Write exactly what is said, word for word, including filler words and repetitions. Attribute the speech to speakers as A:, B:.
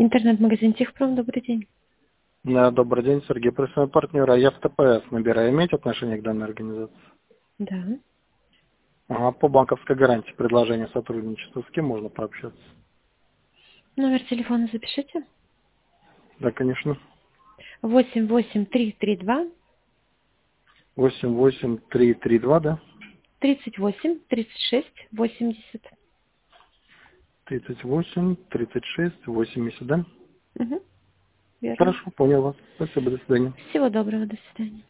A: Интернет-магазин Техпром, добрый день.
B: Да, добрый день, Сергей, профессиональный партнер. Я в ТПС набираю. Имеете отношение к данной организации?
A: Да.
B: Ага, по банковской гарантии предложение сотрудничества. С кем можно пообщаться?
A: Номер телефона запишите.
B: Да, конечно.
A: восемь восемь три три два
B: восемь восемь три три два, да?
A: тридцать восемь тридцать шесть восемьдесят.
B: тридцать восемь тридцать шесть восемьдесят, да?
A: Угу. Верно.
B: Хорошо, понял вас. Спасибо, до свидания.
A: Всего доброго, до свидания.